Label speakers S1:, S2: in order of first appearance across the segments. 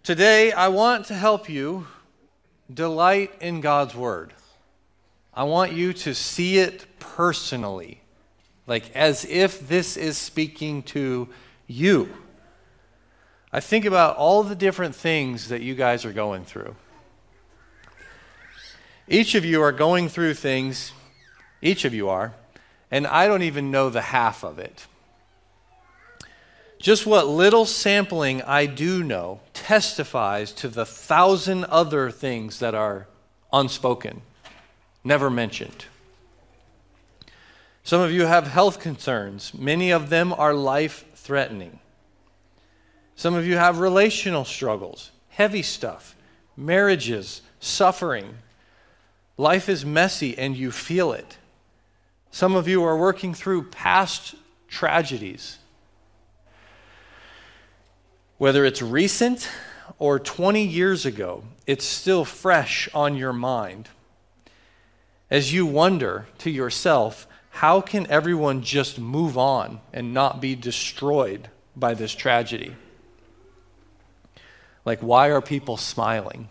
S1: Today, I want to help you delight in God's Word. I want you to see it personally, like as if this is speaking to you. I think about all the different things that you guys are going through. Each of you are going through things, each of you are, and I don't even know the half of it. Just what little sampling I do know testifies to the 1,000 other things that are unspoken, never mentioned. Some of you have health concerns. Many of them are life-threatening. Some of you have relational struggles, heavy stuff, marriages, suffering. Life is messy and you feel it. Some of you are working through past tragedies. Whether it's recent or 20 years ago, it's still fresh on your mind. As you wonder to yourself, how can everyone just move on and not be destroyed by this tragedy? Like, why are people smiling?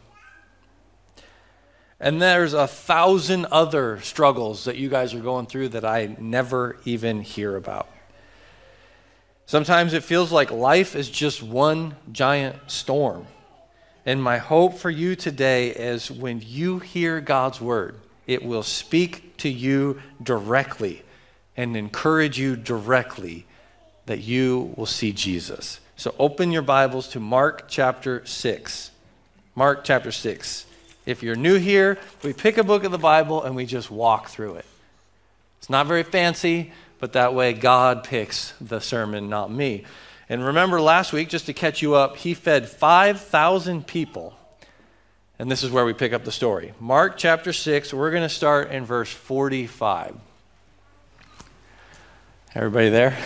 S1: And there's 1,000 other struggles that you guys are going through that I never even hear about. Sometimes it feels like life is just one giant storm. And my hope for you today is when you hear God's word, it will speak to you directly and encourage you directly that you will see Jesus. So open your Bibles to Mark chapter 6. Mark chapter 6. If you're new here, we pick a book of the Bible and we just walk through it. It's not very fancy, but that way God picks the sermon, not me. And remember last week, just to catch you up, he fed 5,000 people. And this is where we pick up the story. Mark chapter 6, we're going to start in verse 45. Everybody there?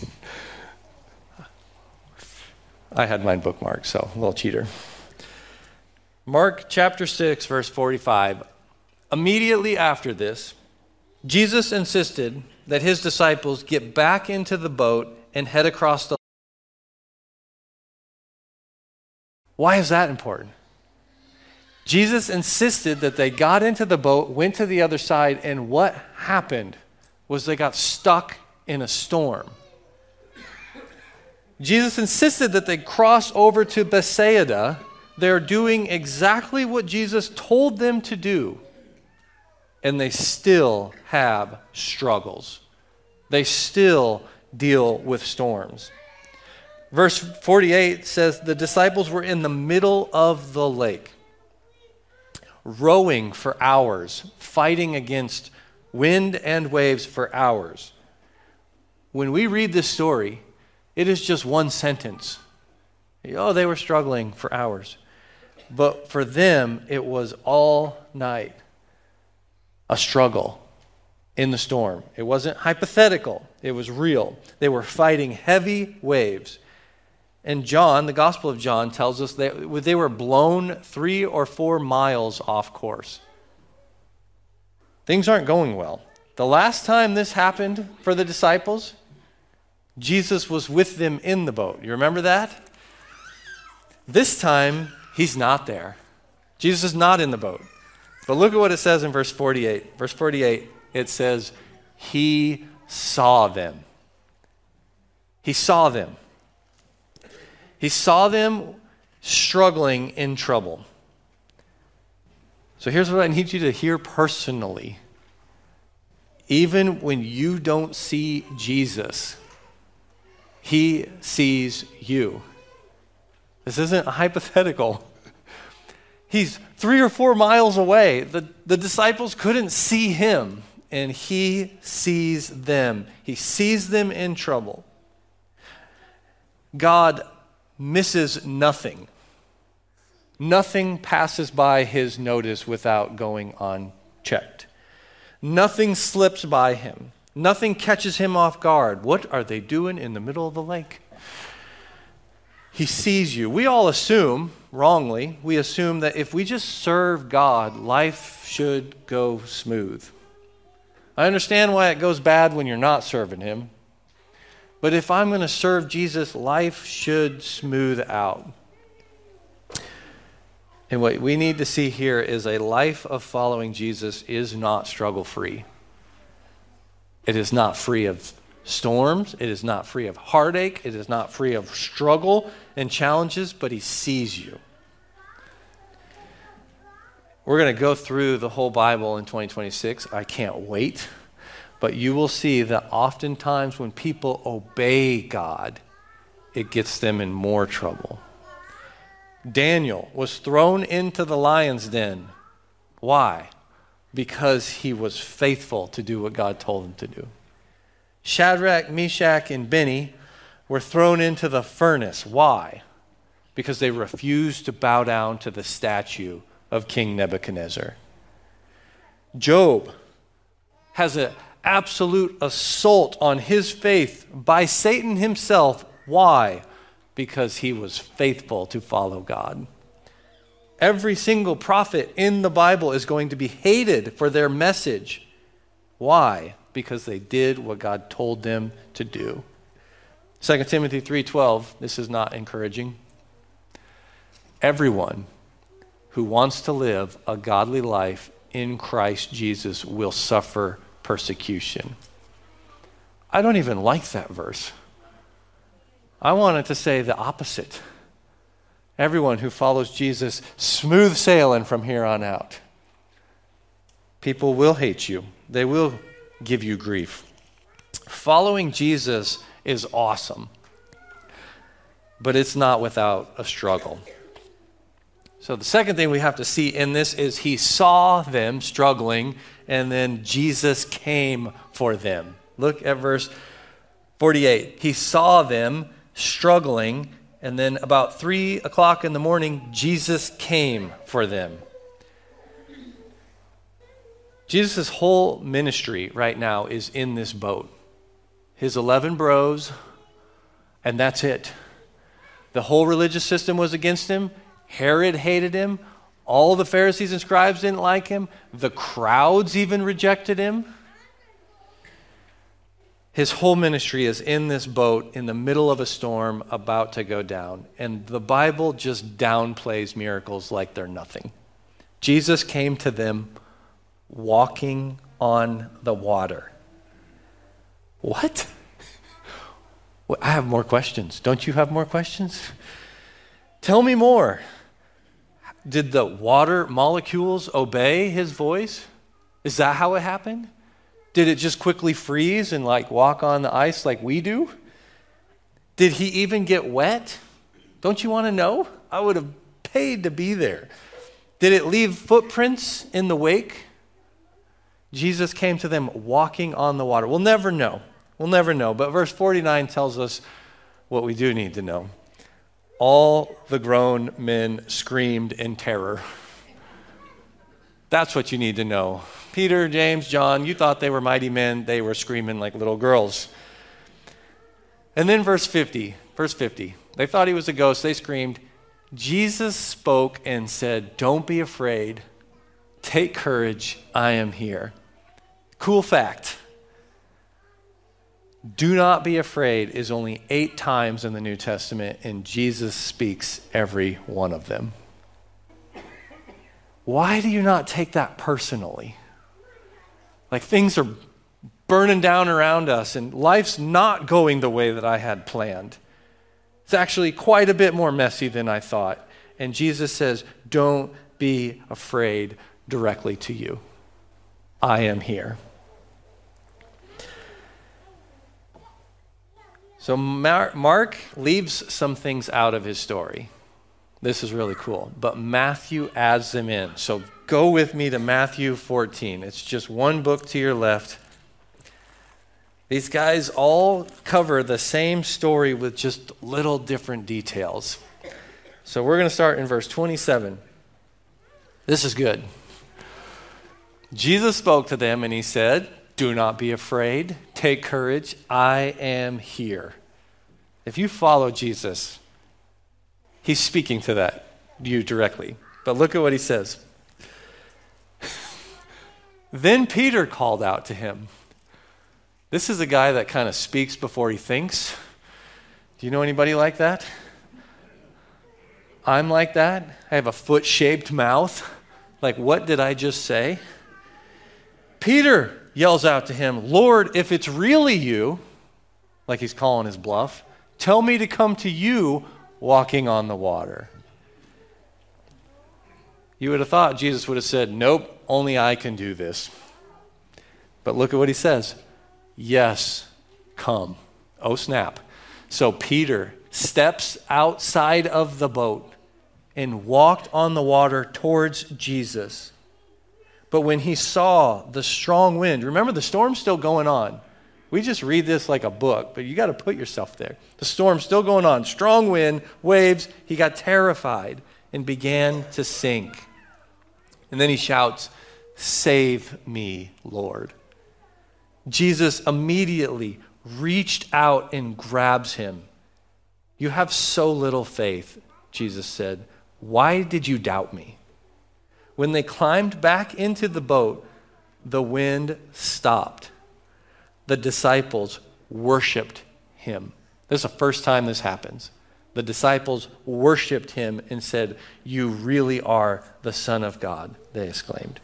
S1: I had mine bookmarked, so a little cheater. Mark chapter 6, verse 45. Immediately after this, Jesus insisted that his disciples get back into the boat and head across the lake. Why is that important? Jesus insisted that they got into the boat, went to the other side, and what happened was they got stuck in a storm. Jesus insisted that they cross over to Bethsaida. They're doing exactly what Jesus told them to do. And they still have struggles. They still deal with storms. Verse 48 says the disciples were in the middle of the lake, rowing for hours, fighting against wind and waves for hours. When we read this story, it is just one sentence. Oh, they were struggling for hours. But for them, it was all night. A struggle in the storm. It wasn't hypothetical. It was real. They were fighting heavy waves. And John, the Gospel of John, tells us that they were blown 3 or 4 miles off course. Things aren't going well. The last time this happened for the disciples, Jesus was with them in the boat. You remember that? This time, he's not there. Jesus is not in the boat. But look at what it says in verse 48. Verse 48, it says, he saw them. He saw them. He saw them struggling in trouble. So here's what I need you to hear personally. Even when you don't see Jesus, he sees you. This isn't a hypothetical. He's 3 or 4 miles away. The disciples couldn't see him, and he sees them. He sees them in trouble. God misses nothing. Nothing passes by his notice without going unchecked. Nothing slips by him. Nothing catches him off guard. What are they doing in the middle of the lake? He sees you. We all assume, wrongly, we assume that if we just serve God, life should go smooth. I understand why it goes bad when you're not serving him. But if I'm going to serve Jesus, life should smooth out. And what we need to see here is a life of following Jesus is not struggle-free. It is not free of storms. It is not free of heartache. It is not free of struggle and challenges, but he sees you. We're going to go through the whole Bible in 2026. I can't wait. But you will see that oftentimes when people obey God, it gets them in more trouble. Daniel was thrown into the lion's den. Why? Because he was faithful to do what God told him to do. Shadrach, Meshach, and Benny were thrown into the furnace. Why? Because they refused to bow down to the statue of King Nebuchadnezzar. Job has an absolute assault on his faith by Satan himself. Why? Because he was faithful to follow God. Every single prophet in the Bible is going to be hated for their message. Why? Because they did what God told them to do. 2 Timothy 3:12, this is not encouraging. Everyone who wants to live a godly life in Christ Jesus will suffer persecution. I don't even like that verse. I wanted to say the opposite. Everyone who follows Jesus, smooth sailing from here on out. People will hate you. They will give you grief. Following Jesus is awesome, but it's not without a struggle. So the second thing we have to see in this is he saw them struggling, and then Jesus came for them. Look at verse 48. He saw them struggling, and then about 3 o'clock in the morning, Jesus came for them. Jesus' whole ministry right now is in this boat. His 11 bros, and that's it. The whole religious system was against him. Herod hated him. All the Pharisees and scribes didn't like him. The crowds even rejected him. His whole ministry is in this boat in the middle of a storm about to go down. And the Bible just downplays miracles like they're nothing. Jesus came to them walking on the water. What? Well, I have more questions. Don't you have more questions? Tell me more. Did the water molecules obey his voice? Is that how it happened? Did it just quickly freeze and like walk on the ice like we do? Did he even get wet? Don't you want to know? I would have paid to be there. Did it leave footprints in the wake? Jesus came to them walking on the water. We'll never know. We'll never know. But verse 49 tells us what we do need to know. All the grown men screamed in terror. That's what you need to know. Peter, James, John, you thought they were mighty men. They were screaming like little girls. And then verse 50. They thought he was a ghost. They screamed. Jesus spoke and said, "Don't be afraid. Take courage. I am here." Cool fact. Do not be afraid is only 8 times in the New Testament, and Jesus speaks every one of them. Why do you not take that personally? Like things are burning down around us, and life's not going the way that I had planned. It's actually quite a bit more messy than I thought. And Jesus says, don't be afraid directly to you. I am here. So Mark leaves some things out of his story. This is really cool. But Matthew adds them in. So go with me to Matthew 14. It's just one book to your left. These guys all cover the same story with just little different details. So we're going to start in verse 27. This is good. Jesus spoke to them and he said, "Do not be afraid. Take courage. I am here." If you follow Jesus, he's speaking to you directly. But look at what he says. Then Peter called out to him. This is a guy that kind of speaks before he thinks. Do you know anybody like that? I'm like that. I have a foot-shaped mouth. Like, what did I just say? Peter yells out to him, Lord, if it's really you, like he's calling his bluff, tell me to come to you walking on the water. You would have thought Jesus would have said, nope, only I can do this. But look at what he says. Yes, come. Oh, snap. So Peter steps outside of the boat and walked on the water towards Jesus. But when he saw the strong wind, remember the storm's still going on. We just read this like a book, but you got to put yourself there. The storm's still going on. Strong wind, waves. He got terrified and began to sink. And then he shouts, "Save me, Lord." Jesus immediately reached out and grabs him. "You have so little faith," Jesus said. "Why did you doubt me?" When they climbed back into the boat, the wind stopped. The disciples worshiped him. This is the first time this happens. The disciples worshiped him and said, "You really are the Son of God," they exclaimed.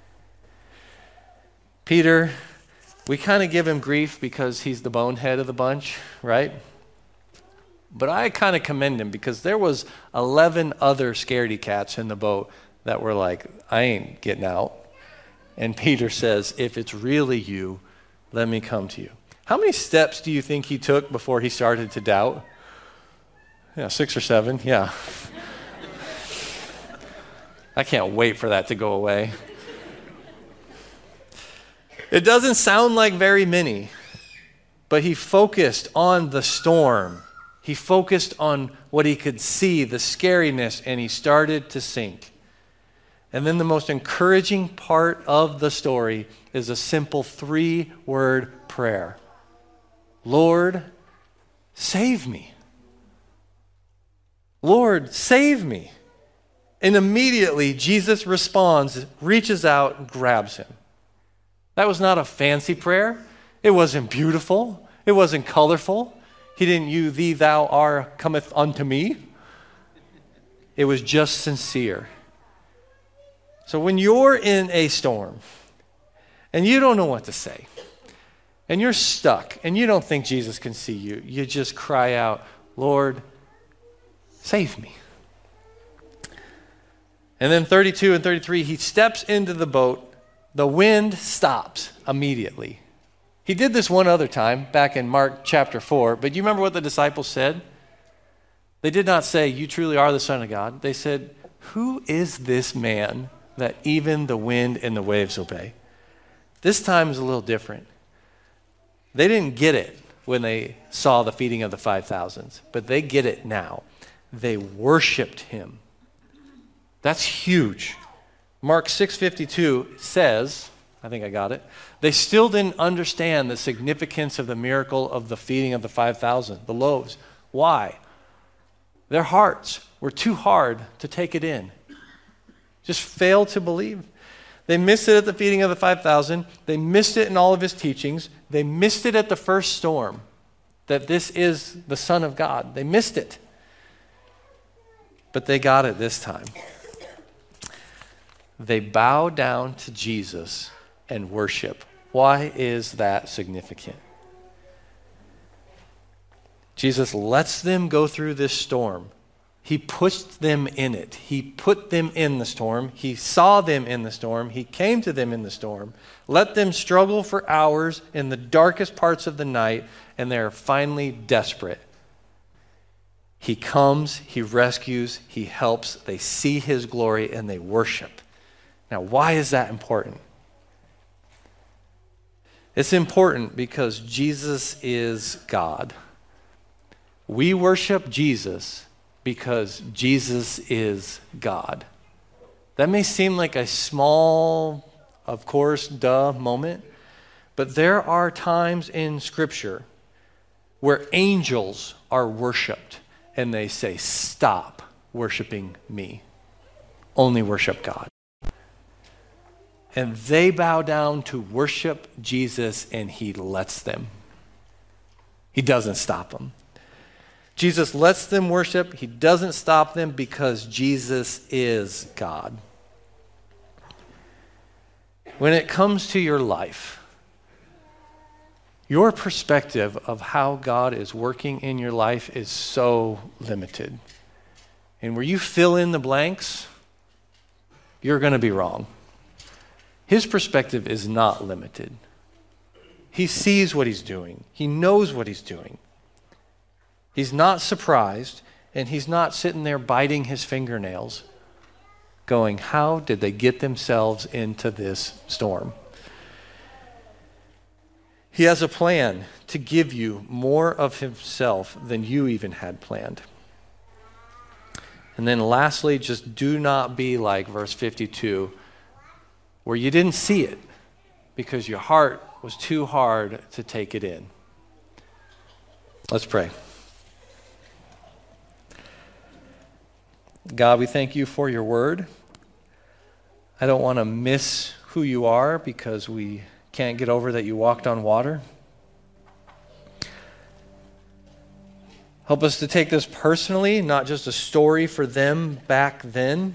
S1: Peter, we kind of give him grief because he's the bonehead of the bunch, right? But I kind of commend him because there was 11 other scaredy cats in the boat that were like, I ain't getting out. And Peter says, if it's really you, let me come to you. How many steps do you think he took before he started to doubt? Yeah, 6 or 7, yeah. I can't wait for that to go away. It doesn't sound like very many, but he focused on the storm. He focused on what he could see, the scariness, and he started to sink. And then the most encouraging part of the story is a simple 3-word prayer. Lord, save me. Lord, save me. And immediately Jesus responds, reaches out, and grabs him. That was not a fancy prayer. It wasn't beautiful. It wasn't colorful. He didn't use thee, thou, are, cometh unto me. It was just sincere. So when you're in a storm and you don't know what to say and you're stuck and you don't think Jesus can see you, you just cry out, Lord, save me. And then 32 and 33, he steps into the boat. The wind stops immediately. He did this one other time back in Mark chapter 4, but you remember what the disciples said? They did not say, you truly are the Son of God. They said, who is this man that even the wind and the waves obey? This time is a little different. They didn't get it when they saw the feeding of the 5,000, but they get it now. They worshiped him. That's huge. Mark 6:52 says, I think I got it, they still didn't understand the significance of the miracle of the feeding of the 5,000, the loaves. Why? Their hearts were too hard to take it in. Just failed to believe. They missed it at the feeding of the 5,000. They missed it in all of his teachings. They missed it at the first storm, that this is the Son of God. They missed it. But they got it this time. They bow down to Jesus and worship. Why is that significant? Jesus lets them go through this storm. He pushed them in it. He put them in the storm. He saw them in the storm. He came to them in the storm. Let them struggle for hours in the darkest parts of the night, and they are finally desperate. He comes, he rescues, he helps. They see his glory, and they worship. Now, why is that important? It's important because Jesus is God. We worship Jesus because Jesus is God. That may seem like a small, of course, duh moment, but there are times in Scripture where angels are worshiped and they say, stop worshiping me. Only worship God. And they bow down to worship Jesus, and he lets them. He doesn't stop them. Jesus lets them worship. He doesn't stop them because Jesus is God. When it comes to your life, your perspective of how God is working in your life is so limited. And where you fill in the blanks, you're going to be wrong. His perspective is not limited. He sees what he's doing. He knows what he's doing. He's not surprised, and he's not sitting there biting his fingernails going, how did they get themselves into this storm? He has a plan to give you more of himself than you even had planned. And then lastly, just do not be like verse 52, where you didn't see it because your heart was too hard to take it in. Let's pray. God, we thank you for your word. I don't want to miss who you are because we can't get over that you walked on water. Help us to take this personally, not just a story for them back then,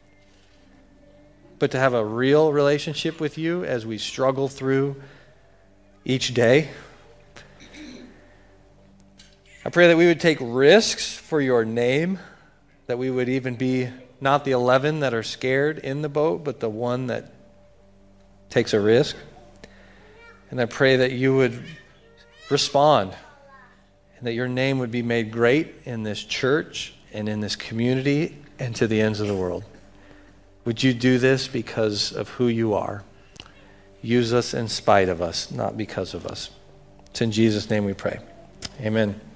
S1: but to have a real relationship with you as we struggle through each day. I pray that we would take risks for your name, that we would even be not the 11 that are scared in the boat, but the one that takes a risk. And I pray that you would respond and that your name would be made great in this church and in this community and to the ends of the world. Would you do this because of who you are? Use us in spite of us, not because of us. It's in Jesus' name we pray. Amen.